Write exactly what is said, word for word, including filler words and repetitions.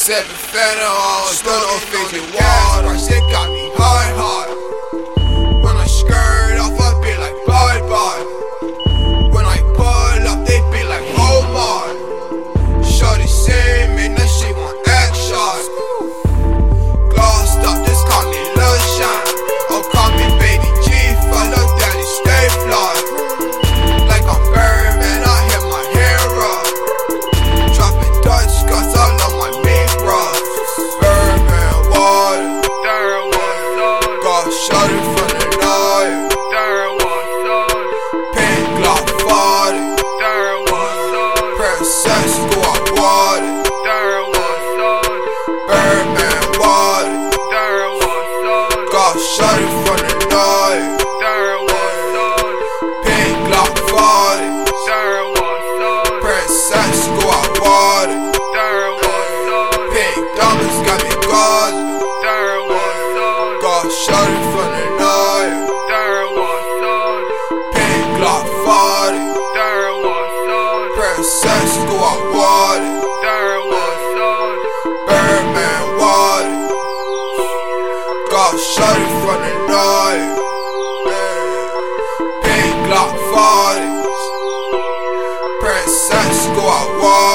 Seven fentanyl, still no fixing water. My shit got me hard, hard. When I skirt off, I be like bye bye. When I pull up, they be like Omar. Shorty say me, now she want action. Glossed up, this call me Lil Shine. Oh, call me Baby G, follow daddy, stay fly. Like I'm Birdman, I hit my hero. Dropping Dutch Scots all on my meat bros. Birdman water, got shot in from the night. Pink Glock forty, Princess go out water. Birdman water, got shot in from the night. Pink Glock forty, Princess go out water. Pink diamonds got me gauzing. Got shot in from the night. Pink Glock forty, Princess go out water. Birdman water, got shot in from the night. Pink Glock forty, Princess go out water.